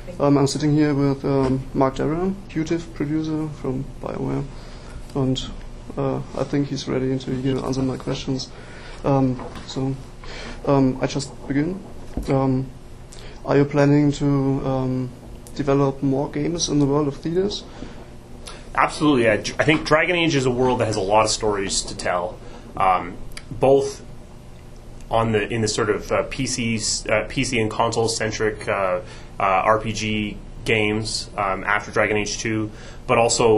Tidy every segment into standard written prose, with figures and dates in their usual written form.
I'm sitting here with Mark Darrah, Fugitive producer from BioWare, and I think he's ready to answer my questions. I just begin. Are you planning to develop more games in the world of theaters? Absolutely. I think Dragon Age is a world that has a lot of stories to tell, both in the sort of PC and console centric RPG games after Dragon Age 2, but also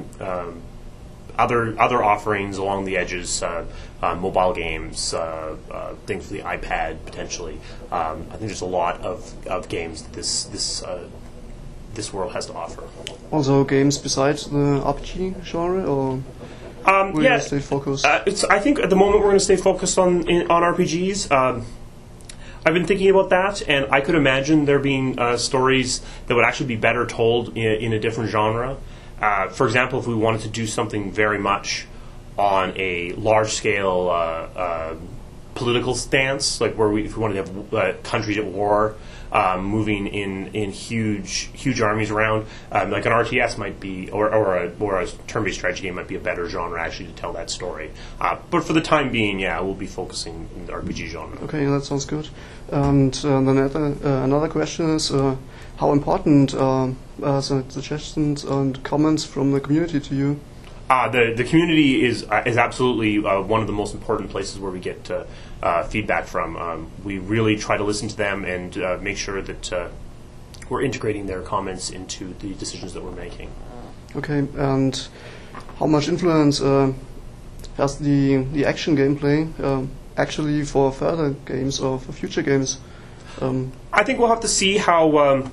other offerings along the edges, mobile games, things for the iPad potentially. I think there's a lot of games that this world has to offer. Also games besides the RPG genre, or will you stay focused? I think at the moment we're going to stay focused on RPGs. I've been thinking about that, and I could imagine there being stories that would actually be better told in a different genre. For example, if we wanted to do something very much on a large-scale political stance, like if we wanted to have countries at war, moving in huge armies around, like an RTS might be, or a turn-based strategy game might be a better genre actually to tell that story. But for the time being, we'll be focusing in the RPG genre. Okay, that sounds good. And then another question is, how important are suggestions and comments from the community to you? The community is absolutely one of the most important places where we get feedback from. We really try to listen to them and make sure that we're integrating their comments into the decisions that we're making. Okay, and how much influence has the action gameplay actually for further games or for future games? I think we'll have to see how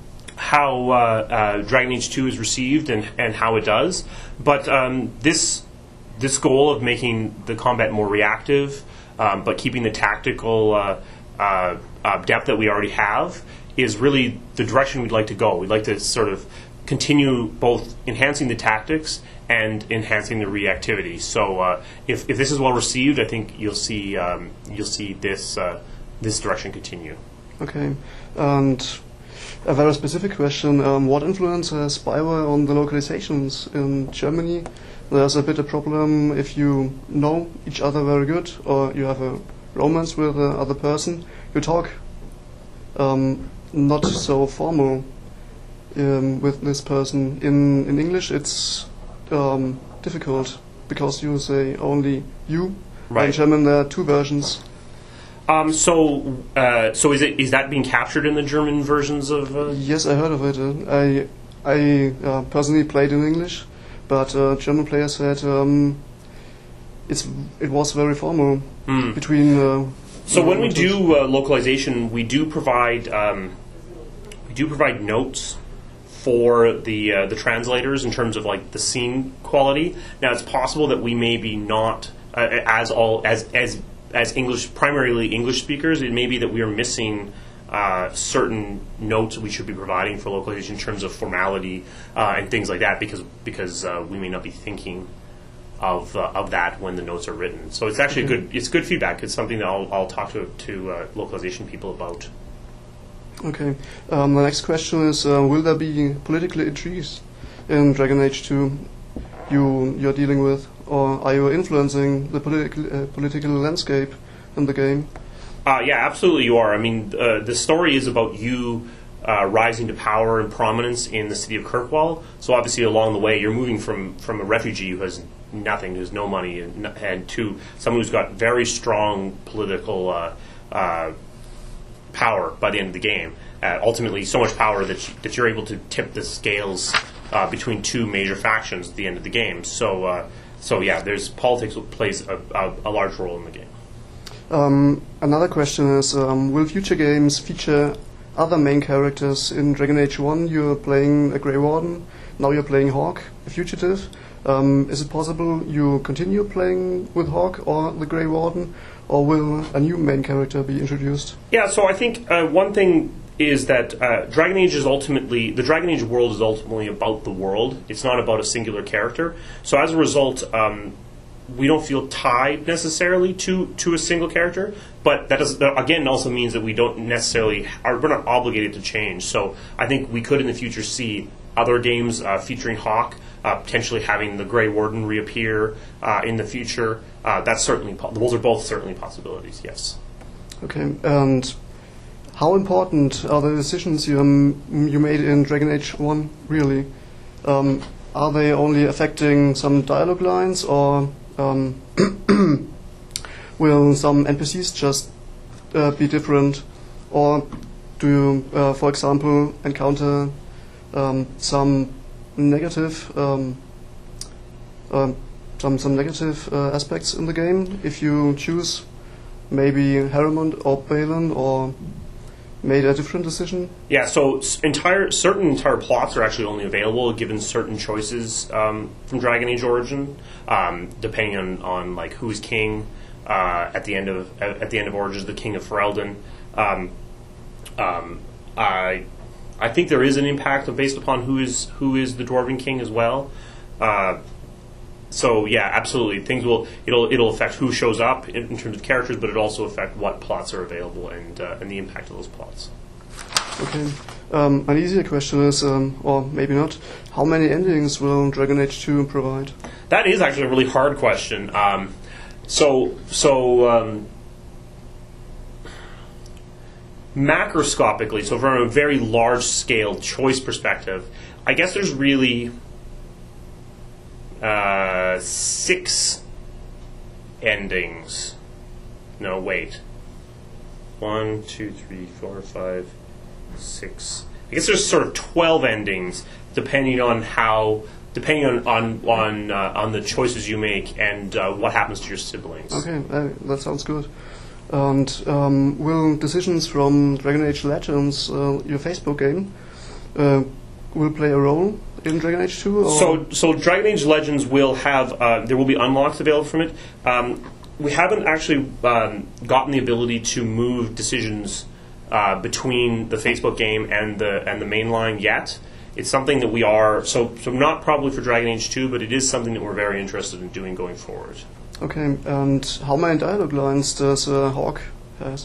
Dragon Age 2 is received and how it does. But this goal of making the combat more reactive, but keeping the tactical depth that we already have, is really the direction we'd like to go. We'd like to sort of continue both enhancing the tactics and enhancing the reactivity. So if this is well received, I think you'll see this direction continue. Okay, and a very specific question, what influence has BioWare on the localizations in Germany? There's a bit of problem if you know each other very good, or you have a romance with the other person, you talk not so formal with this person. In English it's difficult, because you say only you. Right. In German there are two versions. So is that being captured in the German versions of? Yes, I heard of it. I personally played in English, but German players said it was very formal between. So when we do localization, we do provide notes for the translators in terms of like the scene quality. Now it's possible that we maybe not as English, primarily English speakers, it may be that we are missing certain notes we should be providing for localization in terms of formality and things like that, because we may not be thinking of that when the notes are written. So it's actually good feedback. It's something that I'll talk to localization people about. Okay. The next question is: will there be political intrigues in Dragon Age 2 you're dealing with? Or are you influencing the political landscape in the game? Yeah, absolutely you are. I mean, the story is about you rising to power and prominence in the city of Kirkwall. So obviously along the way you're moving from a refugee who has nothing, who has no money, and to someone who's got very strong political power by the end of the game. Ultimately so much power that you're able to tip the scales between two major factions at the end of the game. So yeah, politics plays a large role in the game. Another question is, will future games feature other main characters? In Dragon Age 1 you're playing a Grey Warden, now you're playing Hawke, a fugitive. Is it possible you continue playing with Hawke or the Grey Warden, or will a new main character be introduced? Yeah, so I think one thing is that Dragon Age the Dragon Age world is ultimately about the world. It's not about a singular character. So as a result, we don't feel tied necessarily to a single character, but that again also means that we don't necessarily we're not obligated to change. So I think we could in the future see other games featuring Hawk, potentially having the Grey Warden reappear in the future. That's certainly those are both certainly possibilities. Yes. Okay, and how important are the decisions you made in Dragon Age 1 really? Are they only affecting some dialogue lines, or will some NPCs just be different, or do you, for example, encounter some negative some negative aspects in the game if you choose maybe Harriman or Balin, or made a different decision? Yeah, so certain entire plots are actually only available given certain choices from Dragon Age Origin, depending on like who is king at the end of Origins, the King of Ferelden. I think there is an impact based upon who is the Dwarven King as well. So yeah, absolutely, it'll affect who shows up in terms of characters, but it also affect what plots are available and the impact of those plots. Okay, an easier question is, or maybe not, how many endings will Dragon Age 2 provide? That is actually a really hard question. Macroscopically, so from a very large scale choice perspective, I guess there's really 6 endings. No, wait. 1, 2, 3, 4, 5, 6. I guess there's sort of 12 endings, depending on the choices you make and what happens to your siblings. Okay, that sounds good. And will decisions from Dragon Age Legends, your Facebook game, will play a role in Dragon Age 2? Or? So Dragon Age Legends will have there will be unlocks available from it. We haven't actually gotten the ability to move decisions between the Facebook game and the mainline yet. It's something that we are so not probably for Dragon Age 2, but it is something that we're very interested in doing going forward. Okay, and how many dialogue lines does Hawk has?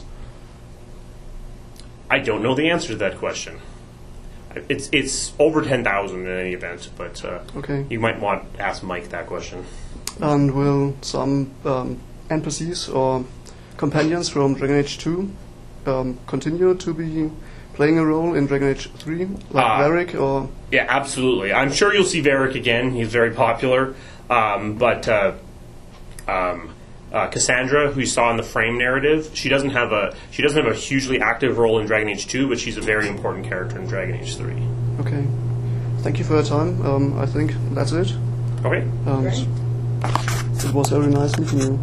I don't know the answer to that question. It's over 10,000 in any event, but okay. You might want to ask Mike that question. And will some NPCs or companions from Dragon Age 2 continue to be playing a role in Dragon Age 3, like Varric? Or yeah, absolutely. I'm sure you'll see Varric again. He's very popular, but Cassandra, who you saw in the frame narrative, she doesn't have a hugely active role in Dragon Age 2, but she's a very important character in Dragon Age 3. Okay. Thank you for your time. I think that's it. Okay. And it was very nice meeting you.